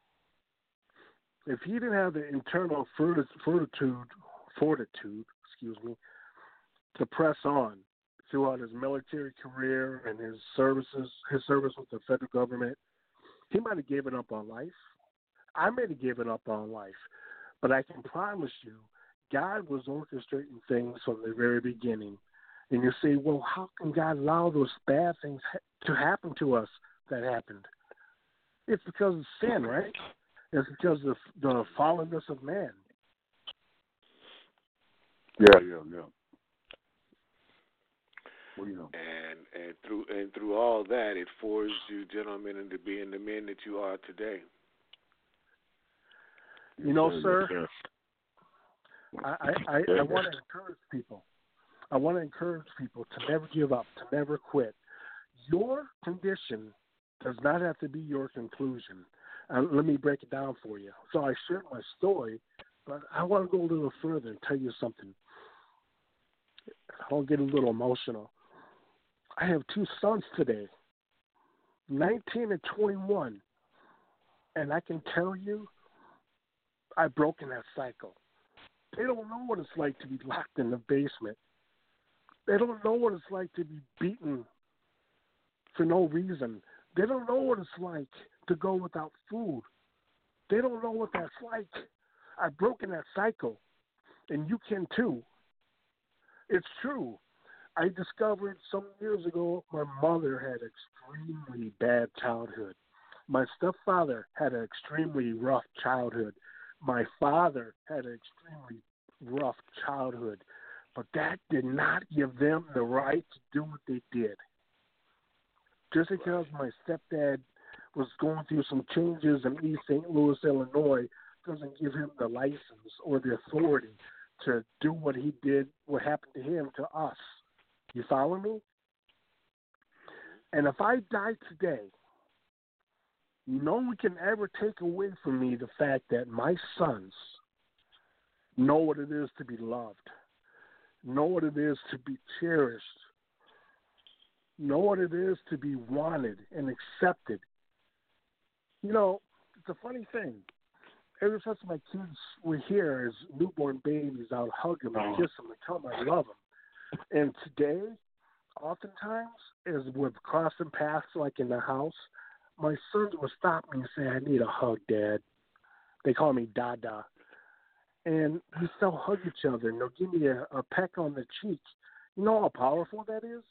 if he didn't have the internal fortitude, fortitude, excuse me, to press on throughout his military career and his services, his service with the federal government, he might have given up on life. I may have given up on life. But I can promise you, God was orchestrating things from the very beginning. And you say, well, how can God allow those bad things ha- to happen to us that happened? It's because of sin, right? It's because of the fallenness of man. Yeah, yeah, yeah. Well, you know. And and through and through all that, it forged you, gentlemen, into being the men that you are today. You know, Yes, sir, yes, I, I, I, I want to encourage people. I want to encourage people to never give up, to never quit. Your condition does not have to be your conclusion. Uh, let me break it down for you. So I shared my story, but I want to go a little further and tell you something. I'll get a little emotional. I have two sons today, nineteen and twenty-one, and I can tell you I've broken that cycle. They don't know what it's like to be locked in the basement. They don't know what it's like to be beaten for no reason. They don't know what it's like to go without food. They don't know what that's like. I've broken that cycle, and you can too. It's true. I discovered some years ago my mother had an extremely bad childhood. My stepfather had an extremely rough childhood. My father had an extremely rough childhood. But that did not give them the right to do what they did. Just because my stepdad was going through some changes in East Saint Louis, Illinois, doesn't give him the license or the authority to do what he did, what happened to him, to us. You follow me? And if I die today, no one can ever take away from me the fact that my sons know what it is to be loved, know what it is to be cherished, know what it is to be wanted and accepted. You know, it's a funny thing. Ever since my kids were here as newborn babies, I would hug them and kiss them and tell them I love them. And today, oftentimes, as we're crossing paths like in the house, my sons will stop me and say, I need a hug, Dad. They call me Dada. And we still hug each other, and they'll give me a, a peck on the cheek. You know how powerful that is?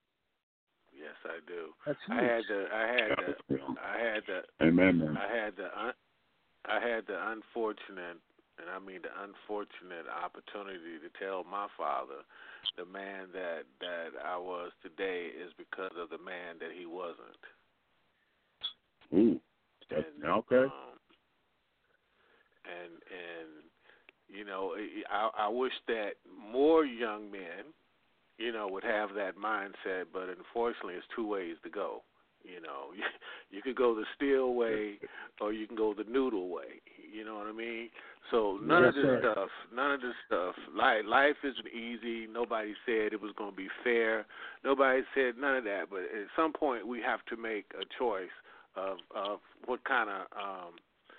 Yes, I do. That's huge. I had the, I had the, I had the, Amen, man. I had the, I had the unfortunate, and I mean the unfortunate opportunity to tell my father, the man that that I was today is because of the man that he wasn't. Ooh, that's, and, okay. Um, and and you know, I, I wish that more young men, you know, would have that mindset. But unfortunately, it's two ways to go. You know, you, you could go the steel way, or you can go the noodle way. You know what I mean? So none yes, of this sir. stuff, none of this stuff. Life, life isn't easy. Nobody said it was going to be fair. Nobody said none of that. But at some point, we have to make a choice of of what kind of um,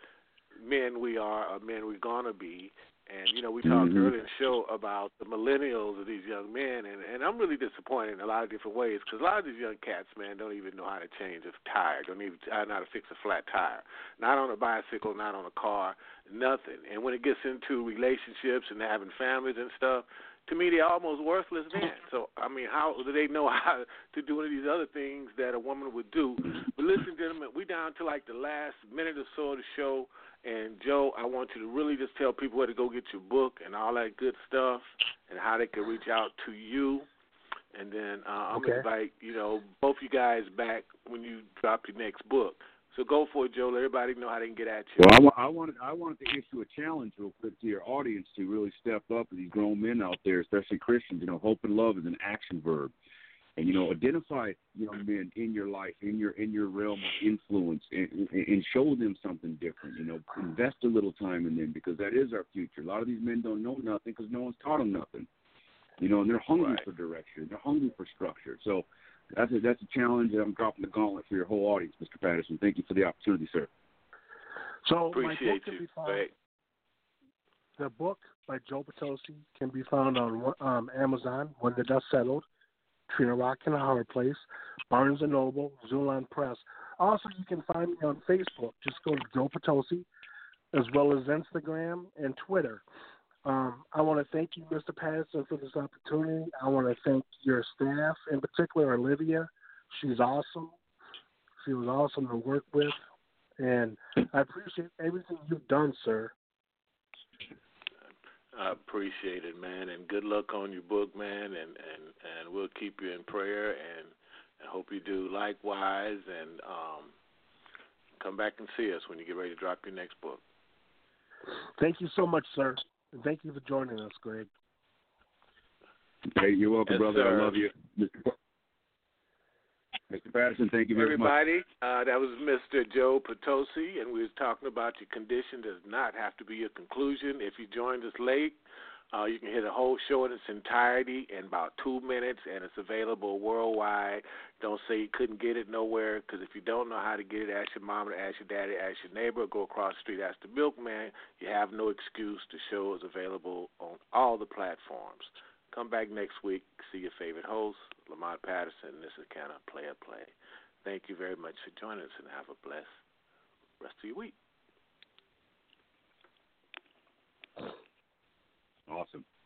men we are, or men we're going to be. And, you know, we talked mm-hmm. earlier in the show about the millennials of these young men, and, and I'm really disappointed in a lot of different ways because a lot of these young cats, man, don't even know how to change a tire, don't even know how to fix a flat tire, not on a bicycle, not on a car, nothing. And when it gets into relationships and having families and stuff, to me, they're almost worthless then. So, I mean, how do they know how to do any of these other things that a woman would do? But listen, gentlemen, we down to like the last minute or so of the show. And, Joe, I want you to really just tell people where to go get your book and all that good stuff and how they can reach out to you. And then uh, I'm Okay. going to invite, you know, both you guys back when you drop your next book. So go for it, Joe. Let everybody know how they can get at you. Well, I, wa- I wanted I wanted to issue a challenge real quick to your audience to really step up, these grown men out there, especially Christians. You know, hope and love is an action verb. And, you know, identify young men in your life, in your in your realm of influence, and, and show them something different. You know, invest a little time in them because that is our future. A lot of these men don't know nothing because no one's taught them nothing. You know, and they're hungry Right. for direction. They're hungry for structure. So that's a, that's a challenge that I'm dropping the gauntlet for your whole audience, Mister Patterson. Thank you for the opportunity, sir. So Appreciate my book can you. be found, Right. the book by Joe Potosi can be found on um, Amazon, When the Dust Settled, Between a Rock and a Hard Place, Barnes and Noble, Zulon Press. Also, you can find me on Facebook. Just go to Joe Potosi, as well as Instagram and Twitter. Um, I want to thank you, Mister Patterson, for this opportunity. I want to thank your staff, in particular Olivia. She's awesome. She was awesome to work with. And I appreciate everything you've done, sir. I appreciate it, man, and good luck on your book, man, and, and, and we'll keep you in prayer, and I hope you do likewise, and um, come back and see us when you get ready to drop your next book. Thank you so much, sir, and thank you for joining us, Greg. Hey, you're welcome, Yes, brother. sir. I love you. Mister Pa- Mister Patterson, thank you very Everybody, uh, that was Mister Joe Potosi, and we was talking about your condition does not have to be your conclusion. If you joined us late, uh, you can hear the whole show in its entirety in about two minutes, and it's available worldwide. Don't say you couldn't get it nowhere, because if you don't know how to get it, ask your mama, ask your daddy, ask your neighbor, go across the street, ask the milkman. You have no excuse. The show is available on all the platforms. Come back next week, see your favorite host, Lamont Patterson. This is kind of Play a Play. Thank you very much for joining us, and have a blessed rest of your week. Awesome.